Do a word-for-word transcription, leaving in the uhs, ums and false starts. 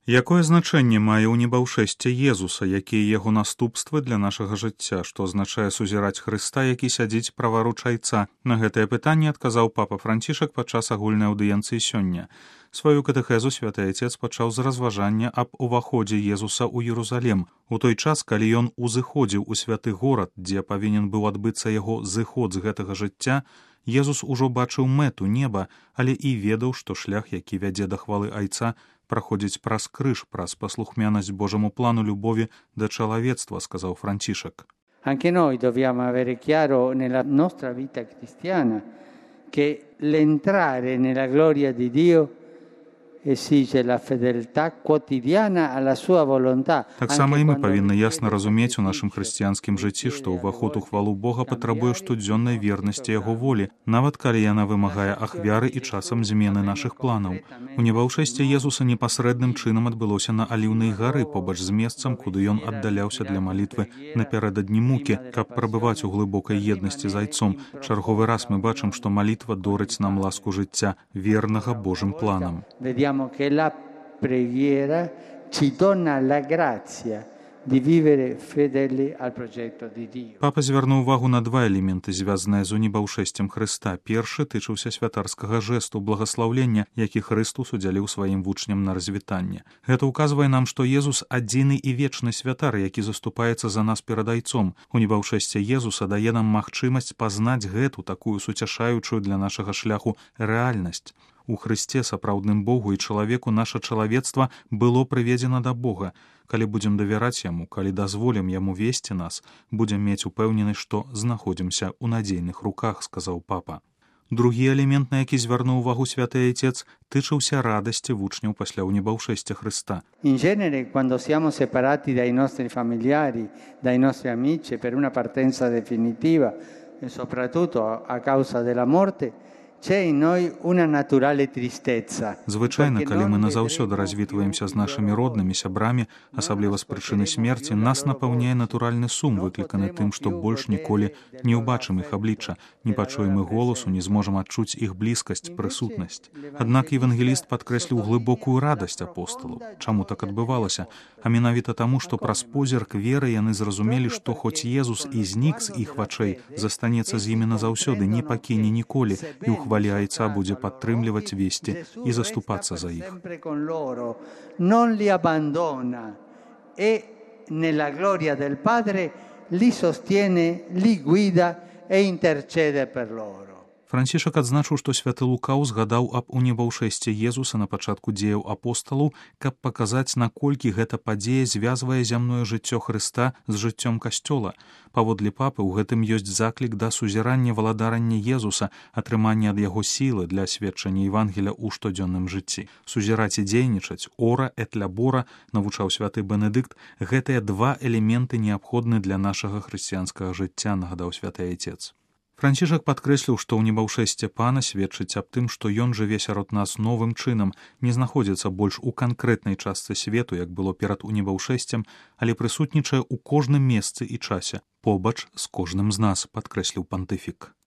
Якое значэнне мае ў небаўшэсце Езуса, якія яго наступствы для нашага жыцця, што азначае сузіраць Хрыста, які сядзіць праваруч Айца? На гэтае пытанне адказаў папа Францішак падчас агульнай аўдыенцыі сёння. Сваю катэхезу святы Айцец пачаў з разважання аб уваходзе Езуса ў Єрусалем. У той час, калі ён узыходзіў у святы горад, дзе павінен быў адбыцца яго зыход з гэтага жыцця, Езус ужо бачыў мэту неба, але і ведаў, што шлях, які вядзе да хвалы Айца, праходзіць праз крыж, праз паслухмянасць Божаму плану любові да чалавецтва, сказаў Францішак. Anche noi dobbiamo avere chiaro nella nostra vita cristiana che l'entrare nella gloria di Dio esige la fedeltà quotidiana alla sua volontà. Таксама і мы павінны ясна разумець у нашым хрысціянскім жыцці, што ўваход у хвалу Бога патрабуе штодзённай вернасці яго волі, нават калі яна вымагае ахвяры і часам змены нашых планаў. У небаўшэсце Езуса непасрэдным чынам адбылося на Аліўнай гары, побач з месцам, куды ён аддаляўся для малітвы напярэдадні мукі, каб прабываць у глыбокай еднасці з Айцом. Чарговы раз мы бачым, што малітва дорыць нам ласку жыцця, вернага Божым планам. Che la preghiera ci dona la grazia di vivere fedeli al progetto di Dio. Папа звярнуў увагу на два элементы, звязаныя з унебаўшэсцем Хрыста. Першы тычыўся святарскага жэсту благаслаўлення, які Хрыстус удзяліў сваім вучням на развітанне. Гэта ўказвае нам, што Езус адзіны і вечны святар, які заступаецца за нас перад Айцом. Унебаўшэсце Езуса дае нам магчымасць пазнаць гэту такую суцяшаючую для нашага шляху рэальнасць. У Хрысце, сапраўдным Богу і чалавеку, наша чалавецтва было прыведзена да Бога. Калі будзем давяраць Яму, калі дазволім Яму весці нас, будзем мець упэўненасць, што знаходзімся ў надзейных руках, сказаў папа. Другі элемент, на які звярнуў увагу святы Айцец, тычыўся радасці вучняў пасля унебаўшэсця Хрыста. In genere, quando siamo separati dai nostri familiari, dai nostri amici per una partenza definitiva e soprattutto a causa della morte, Звычайна, калі мы назаўсёды развітваемся з нашымі роднымі, сябрамі, асабліва з прычыны смерці, нас напаўняе натуральны сум, выкліканы тым, што больш ніколі не ўбачым іх аблічча, не пачуем іх голасу, не зможам адчуць іх блізкасць, прысутнасць. Аднак евангеліст падкрэсліў глыбокую радасць апосталаў. Чаму так адбывалася? А менавіта таму, што праз позірк веры яны зразумелі, што хоць Езус і знік з іх вачэй, застанецца з імі назаўсёды, не пакіне ніколі, і ў хвалі Айца будзе падтрымліваць, весці і заступацца за іх. Non li abbandona e nella gloria del Padre li sostiene, li guida e intercede per loro. Францішак адзначыў, што святы Лука ўзгадаў аб унебаўшэсці Езуса на пачатку дзеяў апосталаў, каб паказаць, наколькі гэта падзея звязвае зямное жыццё Хрыста з жыццём Касцёла. Паводле папы, у гэтым ёсць заклік да сузірання валадарання Езуса, атрымання ад яго сілы для асведчання Евангеля ў штодзённым жыцці. Сузіраць і дзейнічаць, ора эт лябора, навучаў святы Бенедыкт, гэтыя два элементы неабходны для нашага хрысціянскага жыцця, нагадаў святы Айцец. Францішак падкрэсліў, што ўнебаўшэсце Пана сведчыць аб тым, што ён жыве сярод нас новым чынам, не знаходзіцца больш у канкрэтнай частцы свету, як было перад унебаўшэсцем, але прысутнічае ў кожным месцы і часе, побач з кожным з нас, падкрэсліў пантыфік.